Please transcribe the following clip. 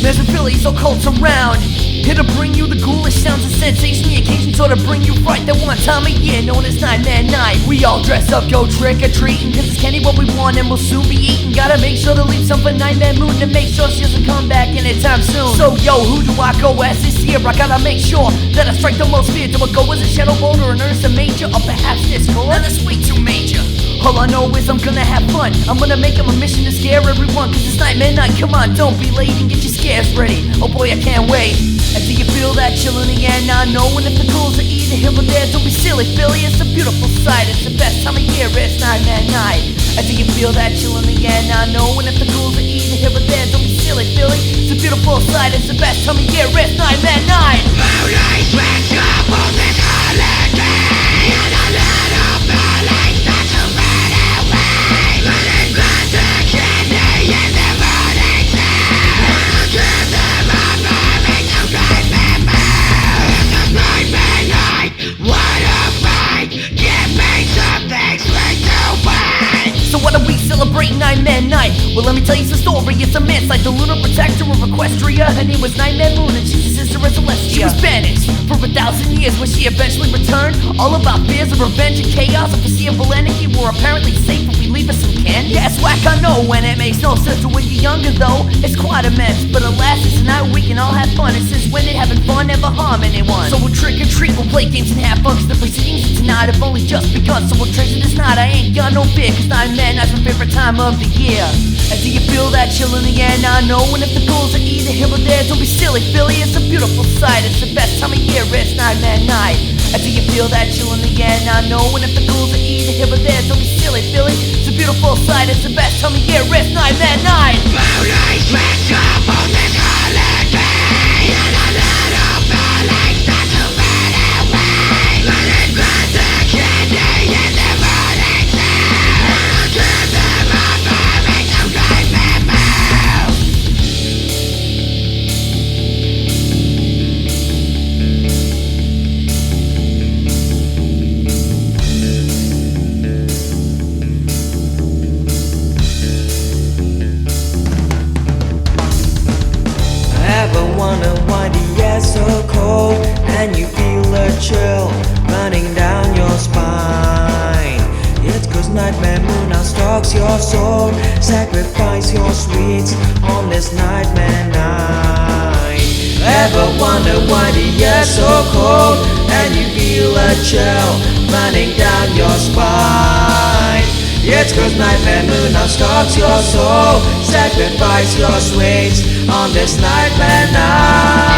There's a Philly so cold around, here to bring you the ghoulish sounds and sensation. The occasion sort of bring you right that one time a year known as Nightmare Night. We all dress up, go trick-or-treating, cause it's candy what we want and we'll soon be eating. Gotta make sure to leave some for Nightmare Moon to make sure she doesn't come back anytime soon. So yo, who do I go as this year? I gotta make sure that I strike the most fear. Do I go as a Shadow Boulder, an Ursa Major, or perhaps Discord? Now that's way too major. All I know is I'm gonna have fun. I'm gonna make it my mission to scare everyone, cause it's Nightmare Night. Come on, don't be late and get your scares ready. Oh boy, I can't wait. And do you feel that chill in the air now? Knowing if the ghouls are either here or there, don't be silly, Philly. It's a beautiful sight. It's the best time of year. It's Nightmare Night. And do you feel that chill in the air now? Knowing if the ghouls are either here or there, don't be silly, Philly. It's a beautiful sight. It's the best time of year. It's Nightmare Night. Moonlight sweats up on this holiday, and a little Philly starts to run away. Running back the candy in the morning time. Give them a moment to remember. It's a Nightmare Night. What a fight! Give me something sweet to wait. So what are we celebrating Nightmare Night? Well, let me tell you some story. It's a man like the lunar protector of Equestria. Her name was Nightmare Moon and she's a sister of Celestia. She was banished for 1,000 years when she eventually returned. All about fears of revenge and chaos. A foreseeable enemy were apparently safe if we leave us some candy. Yeah, it's whack, I know, and it makes no sense. So when you're younger though, it's quite immense. But alas, it's a night we can all have fun. And since when did having fun never harm anyone? So we'll trick or treat, we'll play games and have fun, cause the proceedings of tonight have only just begun. So we'll treasure this night, I ain't got no fear, cause Nightmare Night's my favorite time of the year. And do you feel that chill in the air now? Knowing if the ghouls are either here or there, don't be silly, Philly. It's a beautiful sight. It's the best time of year. It's Nightmare Night. And do you feel that chill in the air now? Knowing if the ghouls are either here or there, don't be silly, Philly. It's a beautiful sight. It's the best time of year. It's Nightmare Night. Moonlight sweats up on this holiday, and a little Philly starts to run away. Running back the candy in the morning time. Give them a moment to remember. Ever wonder why the air's so cold and you feel a chill running down your spine? It's cause Nightmare Moon now stalks your soul. Sacrifice your sweets on this Nightmare Night. Ever wonder why the air's so cold and you feel a chill running down your spine? It's cause Nightmare Moon now stalks your soul. Sacrifice your sweets on this Nightmare Night.